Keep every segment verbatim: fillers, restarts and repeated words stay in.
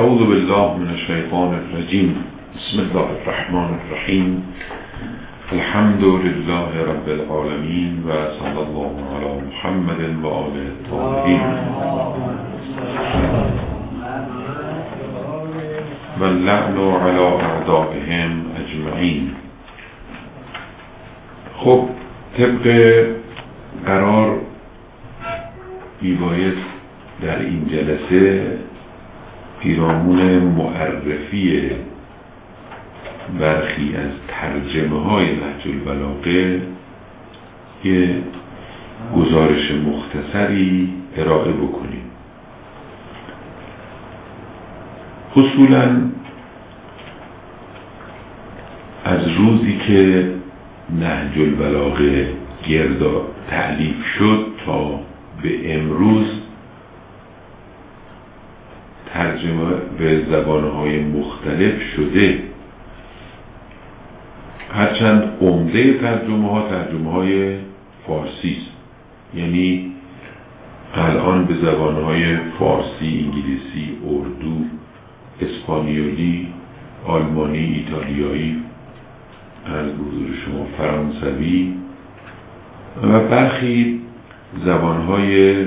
اعوذ بالله من الشیطان الرجیم. بسم الله الرحمن الرحیم. الحمد لله رب العالمین و صلی الله علی محمد و آله الطاهرین و اللعن علی اعدائهم اجمعین. خب طبق قرار میباید در این جلسه پیرامون معرفی برخی از ترجمه های نهج البلاغه یه گزارش مختصری ارائه بکنیم. اصولاً از روزی که نهج البلاغه گردا تألیف شد تا به امروز ترجمه به زبانهای مختلف شده، هرچند عمده ترجمه ها ترجمه های فارسی است. یعنی الان به زبانهای فارسی، انگلیسی، اردو، اسپانیولی، آلمانی، ایتالیایی، از حضور شما فرانسوی و برخی زبانهای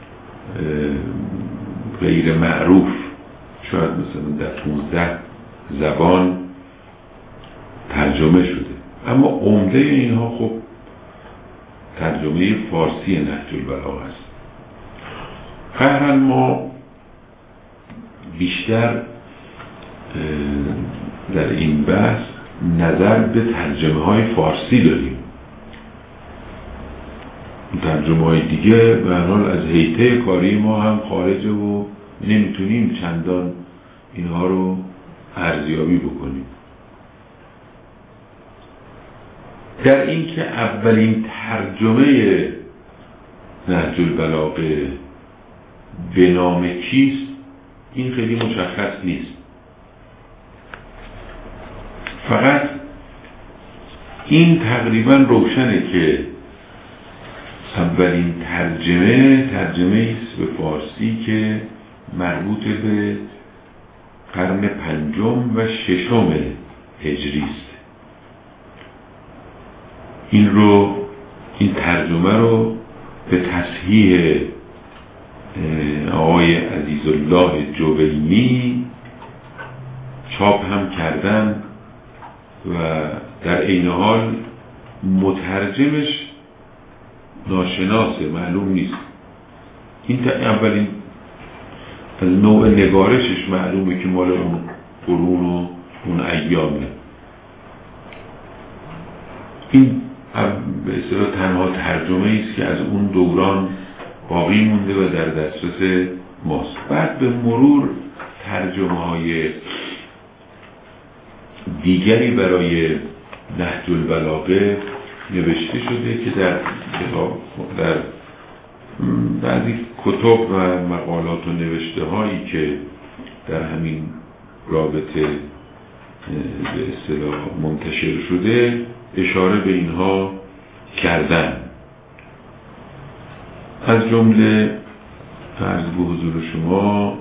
غیر معروف، شاید مثلا در پونزده زبان ترجمه شده، اما عمده اینها خب ترجمه فارسی نهج البلاغه است. قهرن ما بیشتر در این بحث نظر به ترجمه های فارسی داریم. ترجمه های دیگه به هر حال از حیطه کاری ما هم خارجه و نمیتونیم چندان اینها رو ارزیابی بکنیم. در این که اولین ترجمه نهج البلاغه به نام کیست، این خیلی مشخص نیست. فقط این تقریبا روشنه که اولین ترجمه ترجمه است به فارسی که مربوط به قرن پنجم و ششم هجری است. این رو این ترجمه رو به تصحیح آقای عزیزالله جوینی چاپ هم کردن و در این حال مترجمش ناشناسه، معلوم نیست. این اولین از نوع نگارشش معلومه که مال اون قرون و اون ایامه. این به اصطلاح تنها ترجمه است که از اون دوران باقی مونده و در دسترس ماست. بعد به مرور ترجمه های دیگری برای نهج البلاغه نوشته شده که در در بعضی کتب و مقالات و نوشته هایی که در همین رابطه به اصطلاح منتشر شده اشاره به اینها کردن. از جمله عرض به حضور شما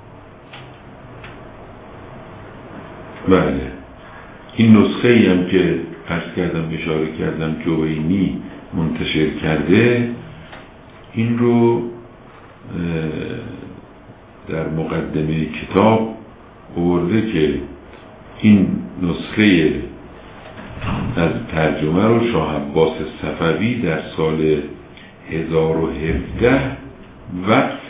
بله این نسخه ای هم که عرض کردم اشاره کردم جوینی منتشر کرده، این رو در مقدمه کتاب آورده که این نسخه از ترجمه رو شاه عباس صفوی در سال هزار و هفده وقف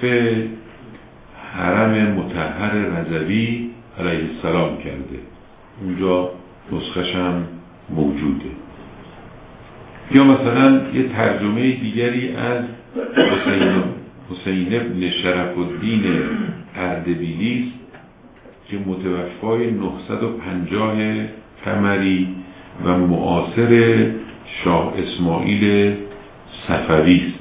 حرم مطهر رضوی علیه السلام کرده. اونجا نسخش هم موجوده. یا مثلا یه ترجمه دیگری از حسین, حسین ابن شرف الدین اردبیلی که متوفای نهصد و پنجاه قمری و معاصر شاه اسماعیل صفوی است.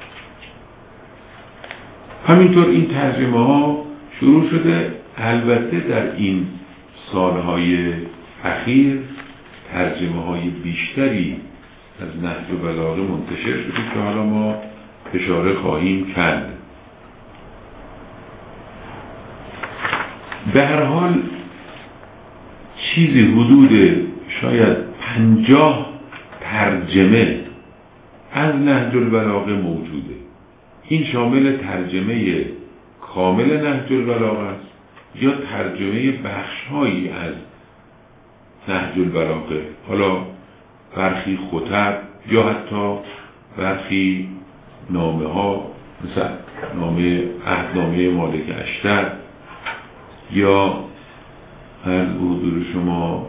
همینطور این ترجمه ها شروع شده. البته در این سالهای اخیر ترجمه های بیشتری از نهج البلاغه منتشر شده که حالا ما اشاره خواهیم کرد. به هر حال چیزی حدود شاید پنجاه ترجمه از نهج البلاغه موجوده. این شامل ترجمه کامل نهج البلاغه است یا ترجمه بخش‌هایی از نهج البلاغه، حالا برخی خطب یا حتی برخی نامه ها، مثل نامه عهدنامه مالک اشتر، یا از حضور شما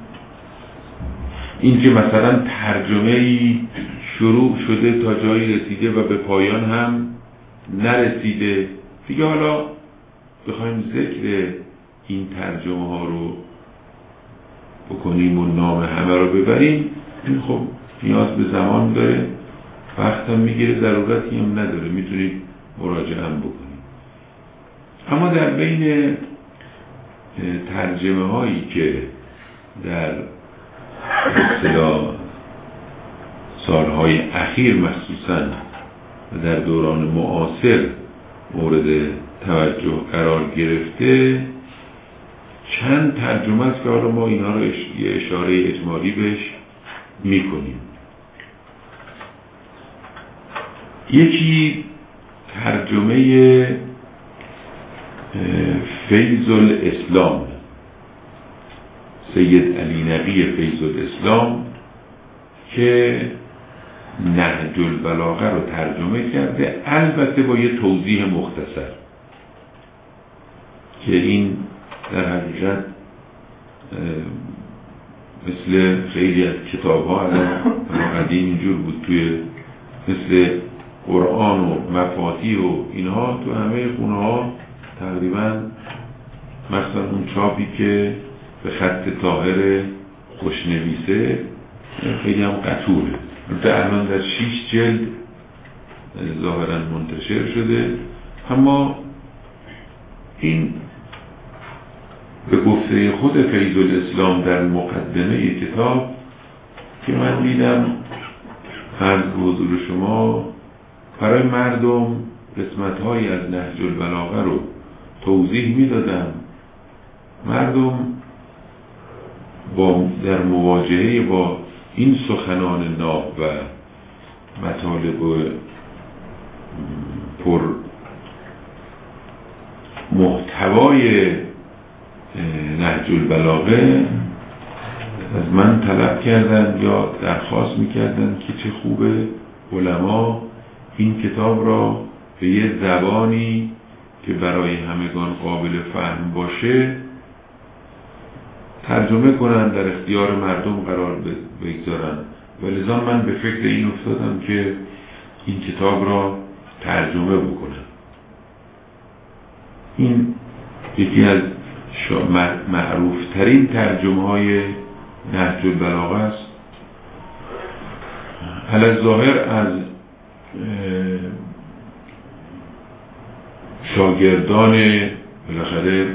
این که مثلا ترجمه‌ای شروع شده تا جایی رسیده و به پایان هم نرسیده دیگه، حالا بخوایم ذکر این ترجمه ها رو بکنیم و نام همه رو ببریم، این خب نیاز به زمان داره، وقت هم میگیره، ضرورتی هم نداره، میتونید مراجعه هم بکنید. اما در بین ترجمه هایی که در اصطلاح سالهای اخیر مخصوصاً در دوران معاصر مورد توجه قرار گرفته، چند ترجمه است که حالا ما اینا رو یه اشاره اجمالی بهش میکنیم. یکی ترجمه فیض الاسلام، سید علی نقی فیض الاسلام که نهج البلاغه رو ترجمه کرده، البته با یه توضیح مختصر که این در حقیقت مثل خیلی از کتاب ها قدیم اینجور بود، توی مثل قرآن و مفاتیح و اینها تو همه خونه ها تقریبا، مثلا اون چاپی که به خط طاهر خوشنویسه خیلی هم قطوره، الان در شیش جلد ظاهرا منتشر شده. اما این به گفته خود فیض الاسلام در مقدمه کتاب که من دیدم از حضور شما برای مردم قسمت‌هایی از نهج البلاغه رو توضیح میدادم، مردم با در مواجهه با این سخنان ناب و مطالب پر محتوای نهج البلاغه از من طلب کردن یا درخواست میکردن که چه خوبه علما این کتاب را به یه زبانی که برای همگان قابل فهم باشه ترجمه کنن، در اختیار مردم قرار بگذارن. و لذا من به فکر این افتادم که این کتاب را ترجمه بکنم. این یکی از معروف ترین ترجمه های نهج البلاغه است. علی‌الظاهر از شاگردان بالاخره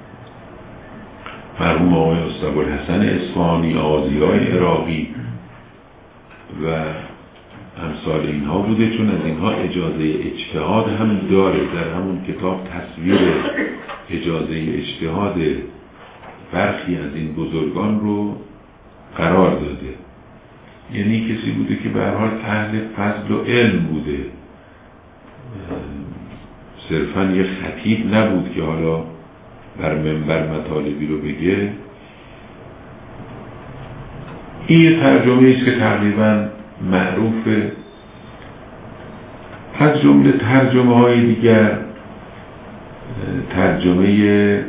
مرحوم آقای استاب‌الحسن اصفهانی، آغازی‌های عراقی و امثال اینها بوده، چون از اینها اجازه اجتهاد هم داره. در همون کتاب تصویر اجازه اجتهاد برخی از این بزرگان رو قرار داده، یعنی کسی بوده که به هر حال اهل فضل و علم بوده، صرفاً یه خطیب نبود که حالا بر منبر مطالبی رو بگه. این یه ترجمه است که تقریباً معروفه. از جمله ترجمه های دیگر ترجمه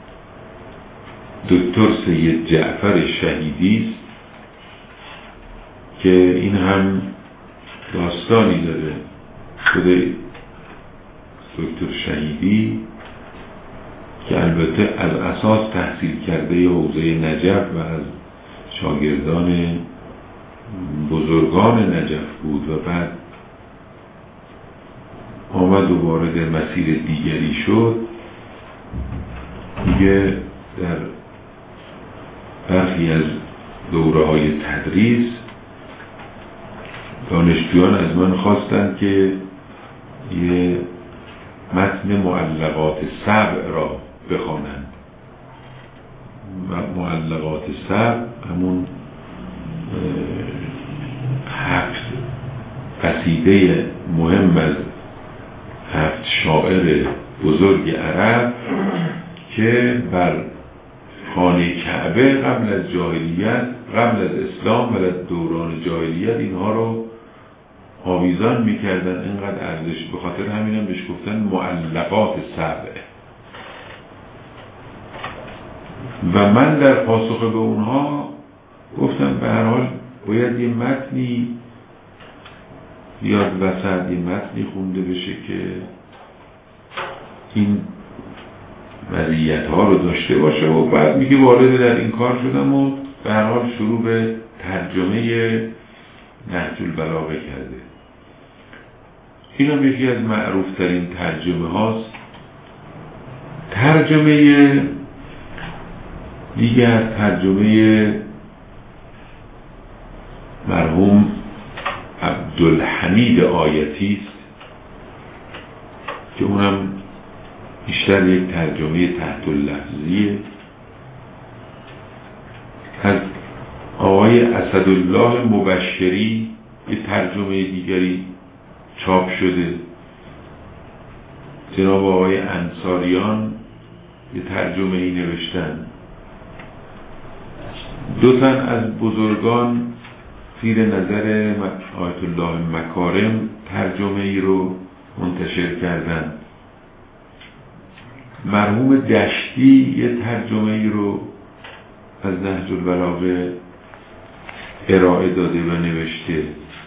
دکتر سید جعفر شهیدی است که این هم داستانی داره. خود دکتر شهیدی که البته از اساس تحصیل کرده حوزه نجف و از شاگردان بزرگان نجف بود و بعد آمد و وارد مسیر دیگری شد، دیگه در برخی از دوره های تدریس دانشجویان از من خواستند که یه متن معلقات سبع را بخوانند معلقات سبع همون هفت قصیده مهم از هفت شاعر بزرگ عرب که بر خانه کعبه قبل از جاهلیت، قبل از اسلام و در دوران جاهلیت اینها رو آویزان میکردن، اینقدر ارزش، به خاطر همین هم بهش گفتن معلقات سبع. و من در پاسخ به اونها گفتم به هر حال باید یه متنی بیاد وسط، یه متنی خونده بشه که این مزیت ها رو داشته باشه و بعد میگه وارد در این کار شدم و به هر حال شروع به ترجمه نهج البلاغه کرده. این هم یکی از معروف ترین ترجمه هاست. ترجمه دیگر ترجمه مرحوم عبدالحمید آیتی است که اونم بیشتر یک ترجمه تحت اللفظیه. از آقای اسدالله مبشری یه ترجمه دیگری چاپ شده. جناب آقای انصاریان یه ترجمه ای نوشتن. دو تن از بزرگان زیر نظر آیت الله مکارم ترجمه ای رو منتشر کردن. مرحوم دشتی یه ترجمه ای رو از نهج البلاغه ارائه داده و نوشته.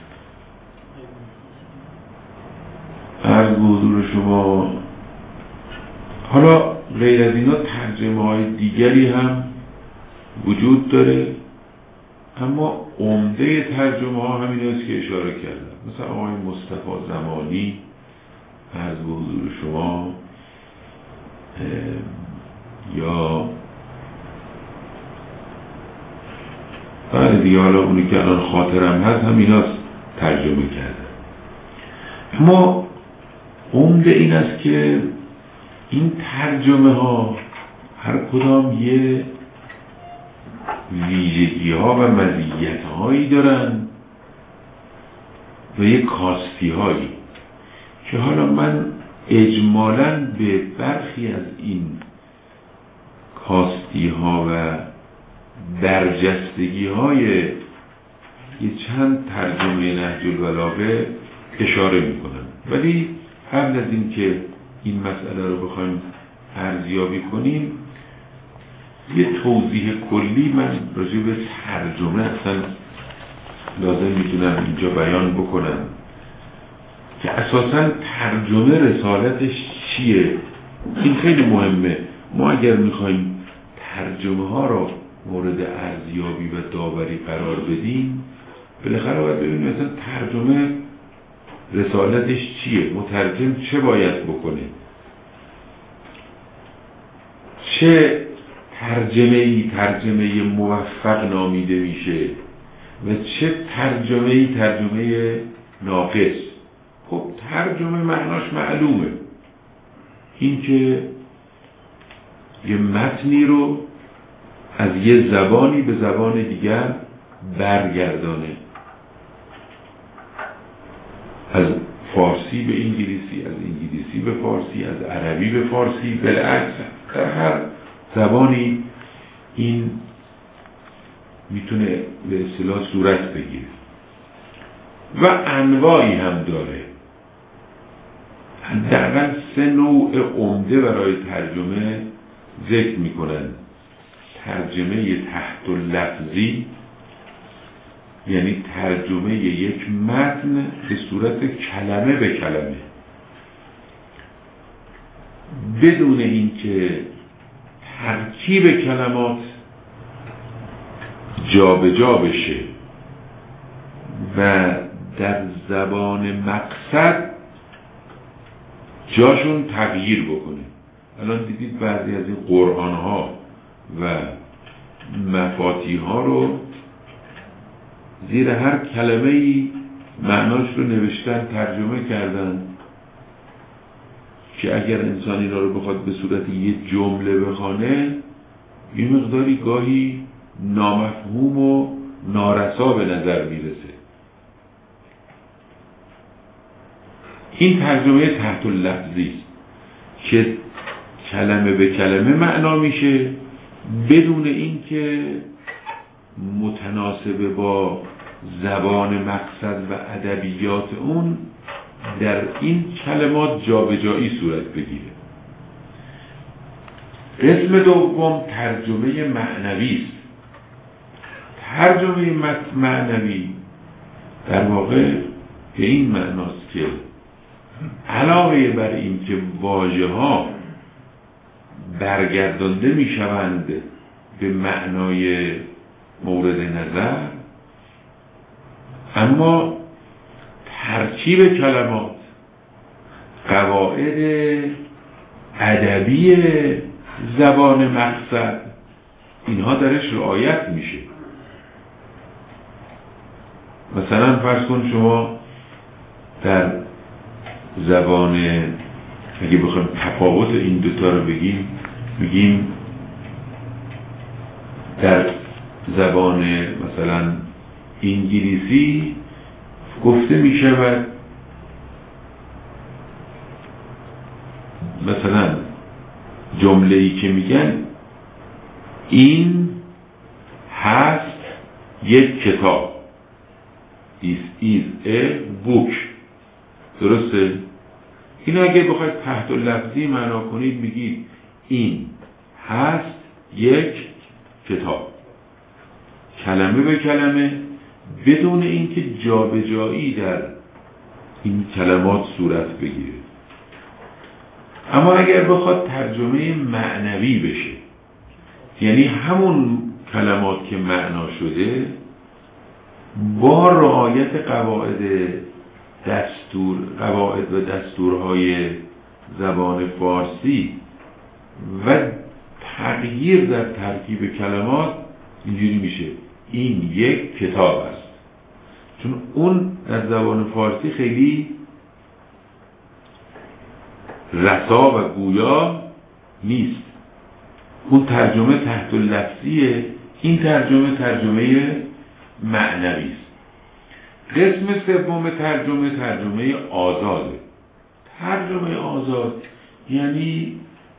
عرض به حضور شما حالا غیر از اینا ترجمه های دیگری هم وجود داره، اما عمده ترجمه ها همین است که اشاره کردم. مثلا آقای مصطفی زمانی عرض به حضور شما یا بعد دیگه حالا اونی که الان خاطرم هست همین است ترجمه کرده. اما عمده این است که این ترجمه ها هر کدام یه ویژگی ها و مزیت هایی دارن و یه کاستی هایی که حالا من اجمالاً به برخی از این کاستی ها و برجستگی های یه چند ترجمه نهج البلاغه اشاره میکنم. ولی قبل از این که این مسئله رو بخوایم ارزیابی کنیم یه توضیح کلی من راجع به ترجمه اصلا لازم میتونم اینجا بیان بکنم که اساساً ترجمه رسالتش چیه. این خیلی مهمه. ما اگر میخوایم ترجمه ها رو مورد ارزیابی و داوری قرار بدیم بالاخره باید ببینیم مثلا ترجمه رسالتش چیه، مترجم چه باید بکنه، چه ترجمه ای ترجمه موفق نامیده میشه و چه ترجمه ای ترجمه ناقص. خب ترجمه معناش معلومه، این که یه متنی رو از یه زبانی به زبان دیگر برگردانه، از فارسی به انگلیسی، از انگلیسی به فارسی، از عربی به فارسی، بالعکس در هر زبانی این میتونه به اصطلاح صورت بگیره و انواعی هم داره. حداقل سه نوع عمده برای ترجمه ذکر میکنن. ترجمه تحت اللفظی یعنی ترجمه یک متن به صورت کلمه به کلمه بدون اینکه ترکیب کلمات جا به جا بشه و در زبان مقصد جاشون تغییر بکنه. الان دیدید بعضی از این قرآن ها و مفاتیح ها رو زیر هر کلمه ای معناش رو نوشتن، ترجمه کردن که اگر انسان اینا رو بخواد به صورت یه جمله بخونه یه مقداری گاهی نامفهوم و نارسا به نظر میرسه. این ترجمه تحت اللفظی است که کلمه به کلمه معنا میشه بدون اینکه متناسب با زبان مقصد و ادبیات اون در این کلمات جابجایی صورت بگیره. قسم دوم ترجمه معنوی است. ترجمه معنوی در واقع به این معناست که علاوه بر این که واژه ها برگردانده می شوند به معنای مورد نظر، اما ترکیب کلمات، قواعد ادبی زبان مقصد، اینها درش رعایت میشه. مثلا فرض کن شما در زبان، اگه بخوایم تفاوت این دوتا رو بگیم، بگیم در زبان مثلا انگلیسی گفته می شود مثلا جمله‌ای که میگن این هست یک کتاب، This is a book. درسته؟ این اگه بخواید تحت لفظی معنا کنید میگید این هست یک کتاب، کلمه به کلمه، بدون اینکه جابجایی در این کلمات صورت بگیره. اما اگر بخواد ترجمه معنوی بشه، یعنی همون کلمات که معنا شده با رعایت قواعد دستور قواعد و دستورهای زبان فارسی و تغییر در ترکیب کلمات، اینجوری میشه این یک کتاب است. چون اون در زبان فارسی خیلی رسا و گویا نیست. اون ترجمه تحت لفظیه، این ترجمه ترجمه معنوی است. قسم سوم ترجمه ترجمه آزاده. ترجمه آزاد یعنی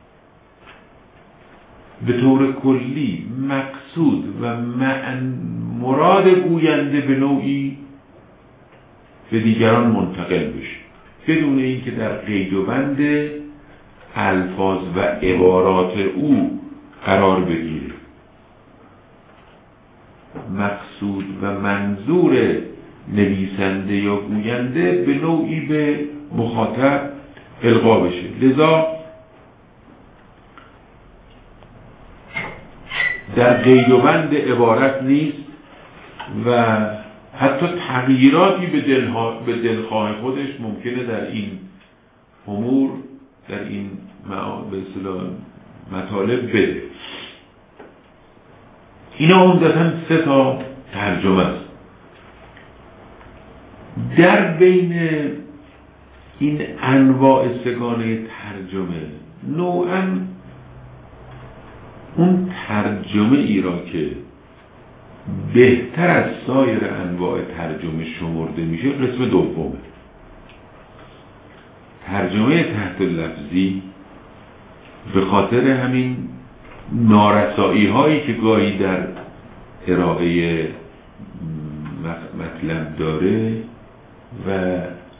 به طور کلی مقصود و معن مراد گوینده به نوعی به دیگران منتقل بشه بدون اینکه در قید و بند الفاظ و عبارات او قرار بگیره. مقصود و منظور نویسنده یا گوینده به نوعی به مخاطب القا بشه. لذا در قید و بند عبارت نیست و حتی تغییراتی به دلها به دلخواه خودش ممکنه در این امور، در این به اصطلاح مطالب بده. اینا عمدتاً سه تا ترجمه است. در بین این انواع سگانه ترجمه نوعاً اون ترجمه ای را که بهتر از سایر انواع ترجمه شمرده میشه قسم دومه، ترجمه تحت لفظی. به خاطر همین نارسایی هایی که گاهی در ارائه مطلب داره و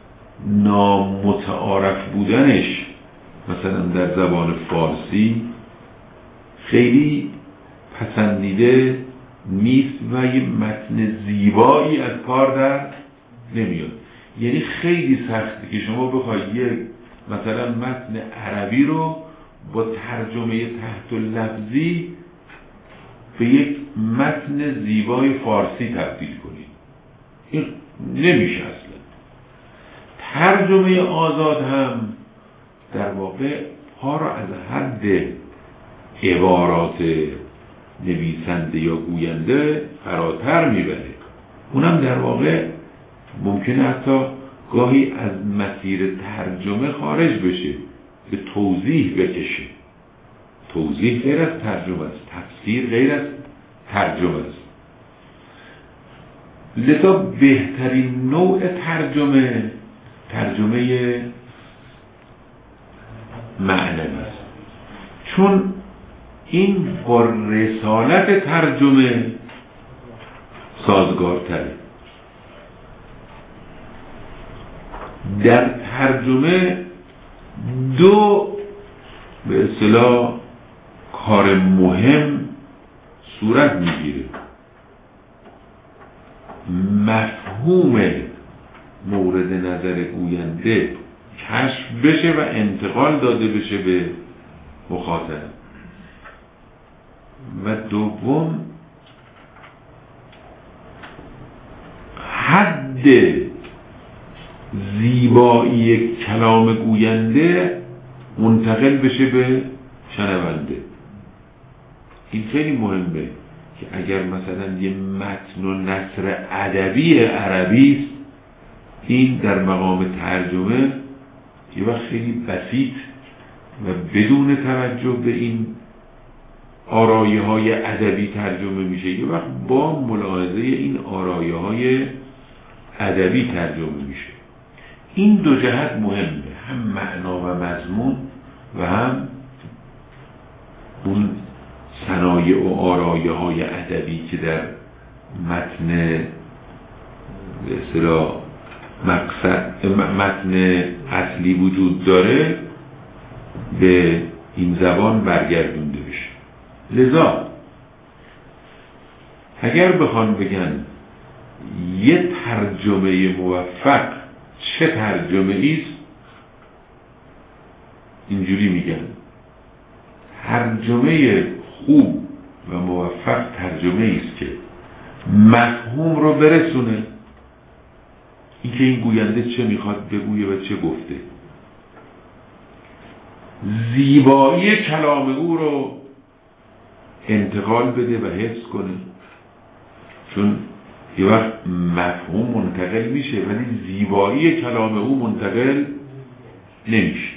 نامتعارف بودنش مثلا در زبان فارسی خیلی پسندیده نیست و یه متن زیبایی از کار در نمیاد. یعنی خیلی سخته که شما بخواید یک مثلا متن عربی رو با ترجمه تحت لفظی به یک متن زیبای فارسی تبدیل کنید. این نمیشه اصلا. ترجمه آزاد هم در واقع پا را از حد عبارات نویسنده یا گوینده فراتر میبره. اونم در واقع ممکنه حتی گاهی از مسیر ترجمه خارج بشه، به توضیح بکشه توضیح غیر از ترجمه است، تفسیر غیر از ترجمه است. لذا بهترین نوع ترجمه ترجمه معنوی است، چون این با رسالت ترجمه سازگارتره. در ترجمه دو به اصطلاح کار مهم صورت میگیره: مفهوم مورد نظر گوینده کشف بشه و انتقال داده بشه به مخاطب، و دوم حد زیبایی کلام گوینده منتقل بشه به شنونده. این خیلی مهمه که اگر مثلا یه متن و نثر ادبی عربی است، این در مقام ترجمه یه وقت خیلی بسیط و بدون توجه به این آرایه های ادبی ترجمه میشه، یه وقت با ملاحظه این آرایه های ادبی ترجمه میشه. این دو جهت مهمه، هم معنا و مضمون و هم اون صنایع و آرایه های ادبی که در متن به اصطلاح مقصد متن اصلی وجود داره به این زبان برگردونده بشه. لذا اگر بخوان بگن یه ترجمه موفق چه ترجمه ایست، اینجوری میگن: ترجمه خوب و موفق ترجمه ایست که مفهوم رو برسونه، این که این گوینده چه میخواد بگویه و چه گفته، زیبایی کلام او رو انتقال بده و حفظ کنه، چون یه وقت مفهوم منتقل میشه ولی زیبایی کلام او منتقل نمیشه.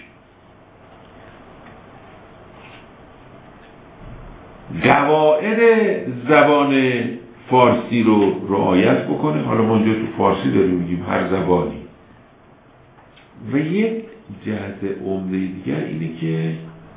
قواعد زبان فارسی رو رعایت بکنه. حالا ما اینجا تو فارسی داریم میگیم هر زبانی. و یک جهت عمده دیگر اینه که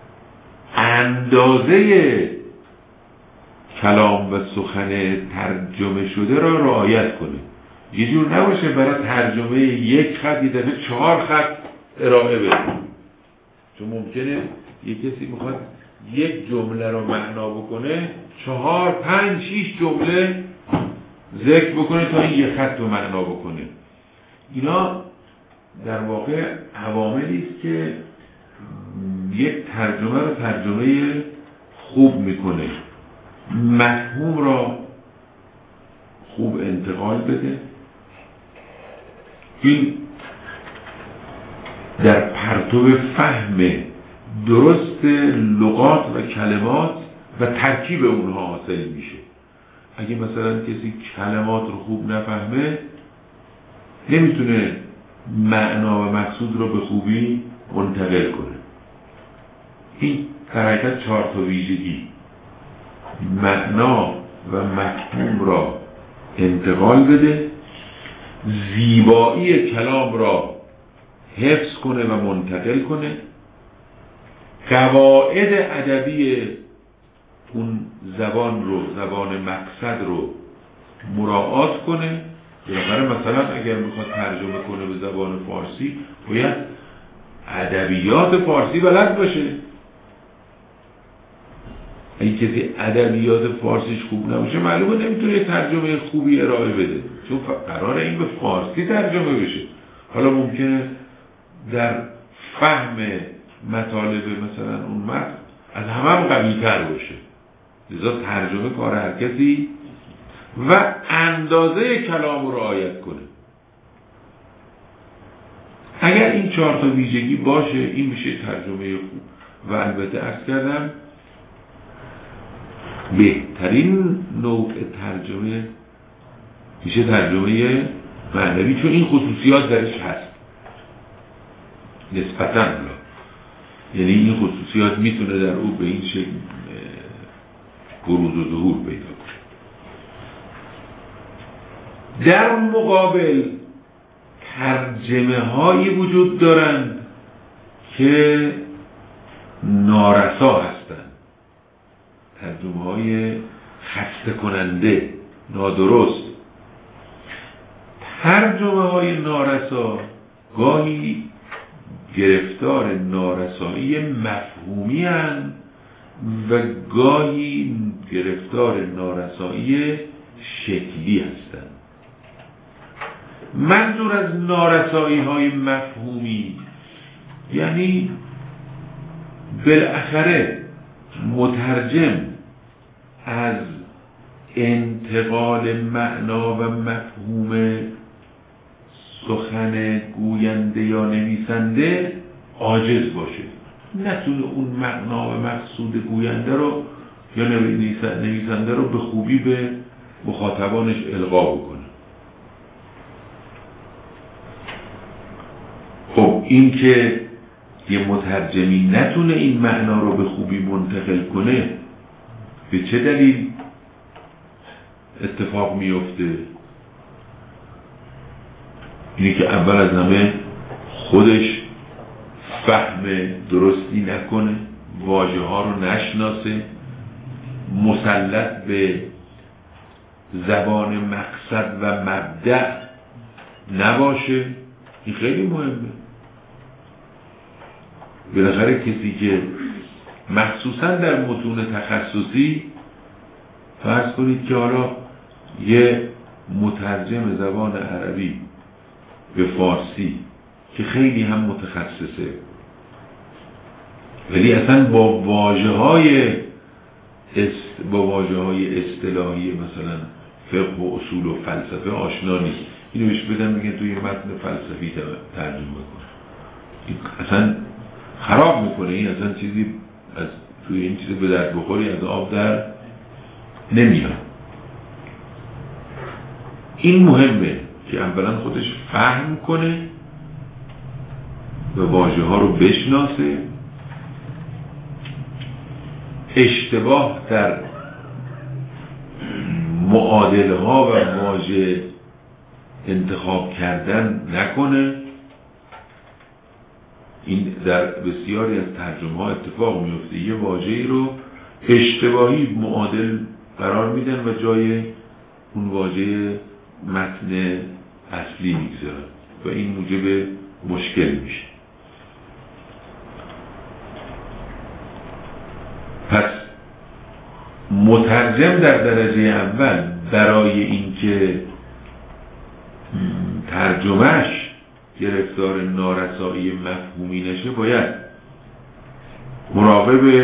اندازه کلام و سخن ترجمه شده را رعایت کنه. یه جور نباشه برای ترجمه یک خط یه دفعه چهار خط ارائه بده، چون ممکنه یه کسی میخواد یک جمله رو معنا بکنه، چهار پنج شیش جمله ذکر بکنه تا این یک خط رو معنا بکنه. اینا در واقع عواملی است که یک ترجمه رو ترجمه خوب میکنه، مفهوم را خوب انتقال بده. این در پرتو فهم درست لغات و کلمات و ترکیب اونها حاصل میشه. اگه مثلا کسی کلمات رو خوب نفهمه، نمیتونه معنا و مقصود رو به خوبی منتقل کنه. این در حقیقت چهار تا ویژگی: معنا و مفهوم را انتقال بده، زیبایی کلام را حفظ کنه و منتقل کنه، قواعد ادبی اون زبان رو، زبان مقصد رو مراعات کنه. بالاخره مثلا اگر میخواد ترجمه کنه به زبان فارسی، باید ادبیات فارسی بلد باشه. اگه کسی ادبیات فارسیش خوب نباشه، معلومه نمیتونه ترجمه خوبی ارائه بده، چون قراره این به فارسی ترجمه بشه. حالا ممکنه در فهم مطالب مثلا اون متن از همه هم قوی تر باشه، لذا ترجمه کار هر کسی و اندازه کلام رو رعایت کنه. اگر این چهار تا ویژگی باشه، این میشه ترجمه خوب. و البته عرض کردم بهترین نوع ترجمه میشه ترجمه معنوی، چون این خصوصیات درش هست نسبتاً. یعنی این خصوصیات میتونه در او به این شکل بروز و ظهور پیدا کنه. در مقابل ترجمه هایی وجود دارند که نارسا هستند، ترجمه های خسته کننده، نادرست. ترجمه های نارسا گاهی گرفتار نارسایی مفهومی هستند و گاهی گرفتار نارسایی شکلی هستند. منظور از نارسایی های مفهومی یعنی بالاخره مترجم از انتقال معنا و مفهوم سخن گوینده یا نویسنده عاجز باشه، نتونه اون معنا و مقصود گوینده رو یا نویسنده رو به خوبی به مخاطبانش القا بکنه. خب این که یه مترجمی نتونه این معنا رو به خوبی منتقل کنه به چه دلیل اتفاق میفته؟ اینه که اول از همه خودش فهم درستی نکنه، واژه ها رو نشناسه، مسلط به زبان مقصد و مبدأ نباشه. این خیلی مهمه. بالاخره کسی که مخصوصا در متون تخصصی، فرض کنید که حالا یه مترجم زبان عربی به فارسی که خیلی هم متخصصه ولی اصلا با واژه‌های است با واژه‌های اصطلاحی مثلا فقه و اصول و فلسفه آشنا نیست، اینو بهش بدن میگن توی متن فلسفی ترجمه کن، اصلا خراب میکنه. این اصلا چیزی از توی این چیز به درد بخوری از آب در نمیاد. این مهمه که اولا خودش فهم کنه و واژه ها رو بشناسه، اشتباه در معادله ها و واژه انتخاب کردن نکنه. این در بسیاری از ترجمه ها اتفاق میفته، یه واژه‌ای رو اشتباهی معادل قرار میدن و جای اون واژه متن اصلی میگذارن و این موجب مشکل میشه. پس مترجم در درجه اول برای اینکه ترجمهش گرفتار نارسایی مفهومی نشه باید مراقب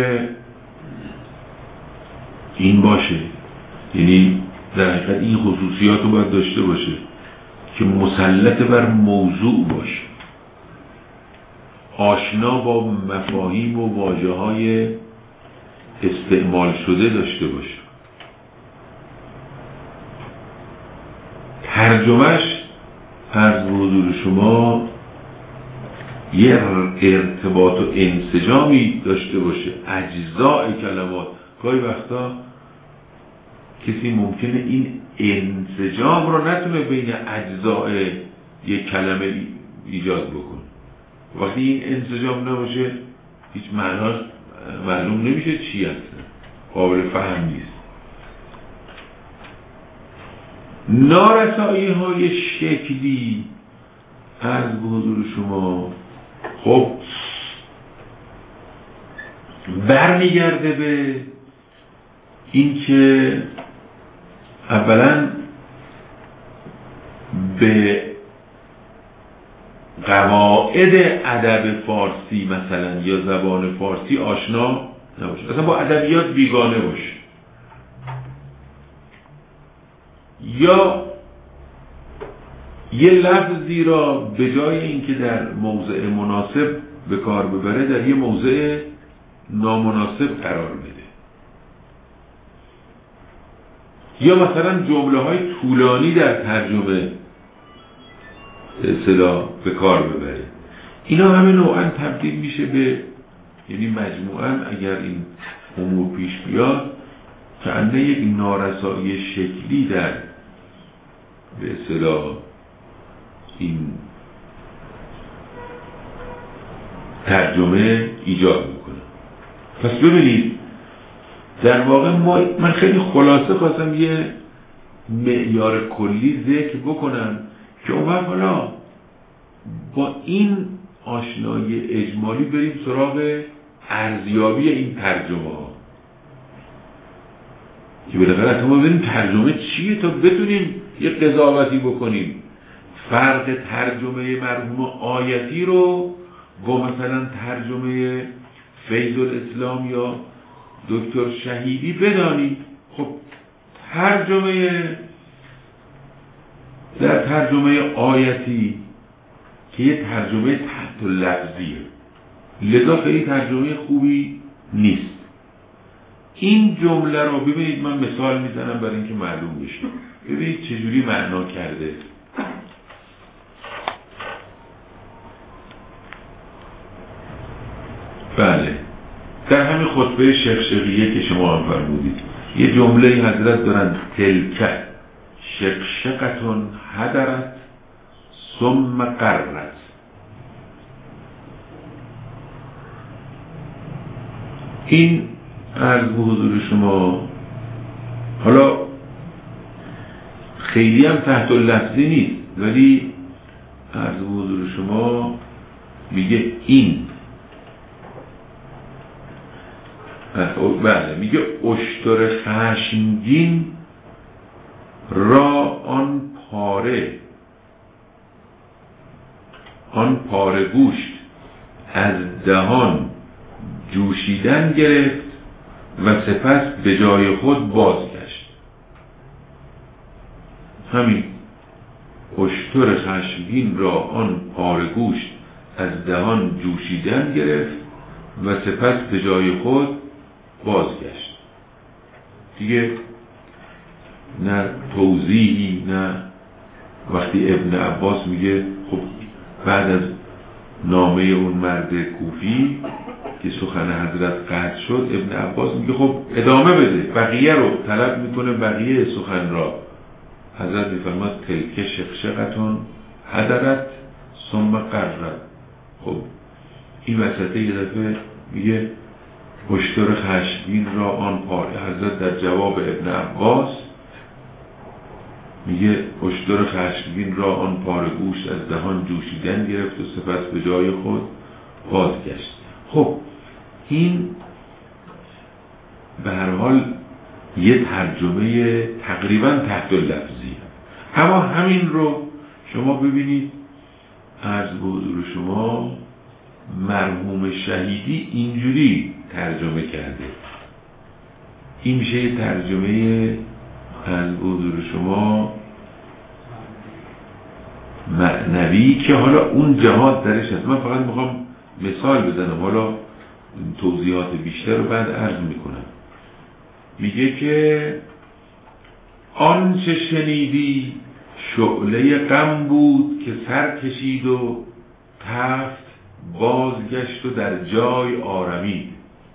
این باشه، یعنی در حقیقت این خصوصیات رو باید داشته باشه که مسلط بر موضوع باشه، آشنا با مفاهیم و واژه‌های استعمال شده داشته باشه. ترجمهش عرض به حضور شما یه ارتباط و انسجامی داشته باشه، اجزاء کلمات. گاهی وقتا کسی ممکنه این انسجام رو نتونه بین اجزاء یک کلمه ایجاد بکنه. وقتی این انسجام نباشه هیچ معناش معلوم نمیشه چی هست، قابل فهم نیست. نارسایی های شکلی عرض به حضور شما خب برمیگرده به این که اولا به قواعد ادب فارسی مثلا یا زبان فارسی آشنا نباشه، اصلا با ادبیات بیگانه باشه، یا یه لفظی را به جای اینکه در موضع مناسب به کار ببره در یه موضع نامناسب قرار بده، یا مثلا جمله های طولانی در ترجمه اصطلاح به کار ببره. اینا همه نوعا تبدیل میشه به یعنی مجموعاً اگر این امور پیش بیاد کأنه یک نارسایی شکلی در به اصطلاح این ترجمه ایجاد میکنه. پس ببینید در واقع ما من خیلی خلاصه خواستم یه معیار کلی ذکر بکنم که اون وقت حالا با این آشنایی اجمالی بریم سراغ ارزیابی این ترجمه ها که بالاخره ما ببینیم ترجمه چیه تا بتونیم یه قضاوتی بکنیم. فرق ترجمه مرحوم آیتی رو با مثلا ترجمه فیض الاسلام یا دکتر شهیدی بدانید. خب ترجمه در ترجمه آیتی که یه ترجمه تحت لفظیه، لذا خیلی ترجمه خوبی نیست. این جمله رو ببینید، من مثال میزنم برای اینکه معلوم بشه. ببینید چجوری معنا کرده. بله در همین خطبه شقشقیه که شما هم فرمودید یه جمله حضرت دارن تلک شقشقتون هدرت ثم قررت. این عرض به حضور شما حالا خیلی هم تحت لفظی نیست، ولی عرض به حضور شما میگه این بله میگه اشتر خشمگین را آن پاره آن پاره گوشت از دهان جوشیدن گرفت و سپس به جای خود بازگشت. همین اشتر خشمگین را آن پاره گوشت از دهان جوشیدن گرفت و سپس به جای خود بازگشت. دیگه نه توضیحی، نه وقتی ابن عباس میگه خب بعد از نامه اون مرد کوفی که سخن حضرت قطع شد، ابن عباس میگه خب ادامه بده، بقیه رو طلب میکنه، بقیه سخن را. حضرت میفرماد تلک شقشقتون هدرت ثم قررت. خب این وسطه یه دفعه میگه اشتر خشمگین را آن پاره. حضرت در جواب ابن عباس میگه اشتر خشمگین را آن پاره گوشت از دهان جوشیدن گرفت و سپس به جای خود بازگشت. خب این به هر حال یه ترجمه تقریبا تحت لفظی، اما همین رو شما ببینید عرض به حضور شما مرحوم شهیدی اینجوری ترجمه کرده. این میشه یه ترجمه عرض به حضور شما معنوی که حالا اون جهات درش هست. من فقط میخوام مثال بزنم، حالا توضیحات بیشتر رو بعد عرض میکنم. میگه که آنچه شنیدی شعله غم بود که سر کشید و تفت بازگشت و در جای آرمید.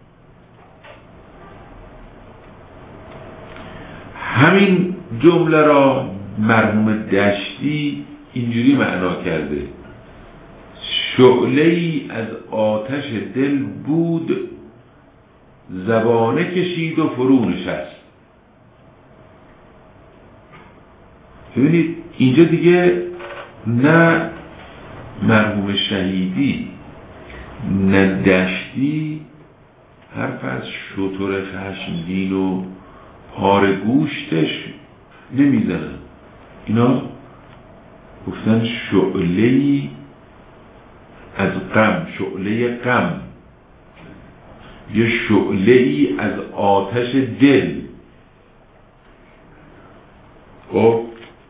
همین جمله را مرحوم دشتی اینجوری معنا کرده: شعله ای از آتش دل بود زبانه کشید و فرو نشست. ببینید اینجا دیگه نه مرحوم شهیدی نه دشتی حرف از شتر خشمگین و پاره گوشتش نمیزنن. اینا گفتن شعله‌ای از غم، شعله غم، یا شعله‌ای از آتش دل. خب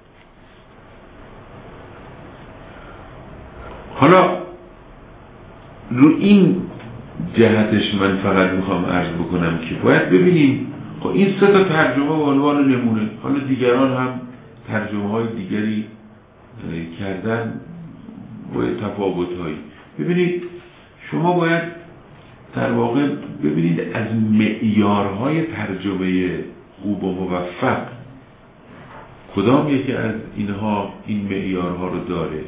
حالا رو این جهتش من فقط میخوام عرض بکنم که باید ببینیم خب این سه تا ترجمه به عنوان نمونه، حالا دیگران هم ترجمه های دیگری کردن با تفاوت هایی. ببینید شما باید در واقع ببینید از معیارهای ترجمه خوب و موفق کدام یکی از اینها این معیارها رو داره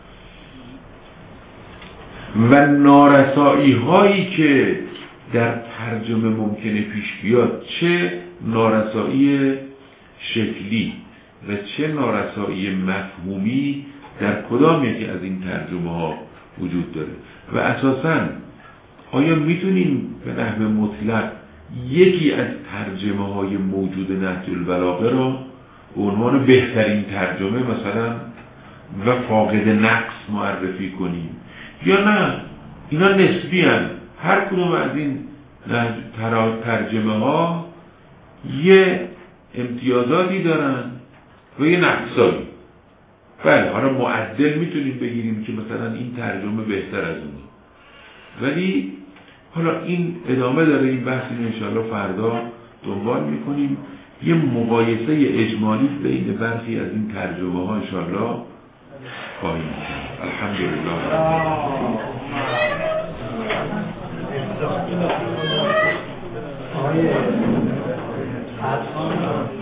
و نارسایی هایی که در ترجمه ممکنه پیش بیاد، چه نارسایی شکلی و چه نارسایی مفهومی در کدام یکی از این ترجمه ها وجود داره و اساساً آیا میتونیم به نحو مطلق یکی از ترجمه های موجود نهج البلاغه را به عنوان بهترین ترجمه مثلا و فاقد نقص معرفی کنیم یا نه اینا نسبی هستند؟ هر کدوم از این ترجمه ها یه امتیازاتی دارن و یه نقصایی. بله حالا معدل میتونیم بگیریم که مثلا این ترجمه بهتر از اون، ولی حالا این ادامه داره این بحث، این انشاءالله فردا دنبال میکنیم. یه مقایسه اجمالی بین برخی از این ترجمه ها انشاءالله خواهیم کرد. الحمدلله.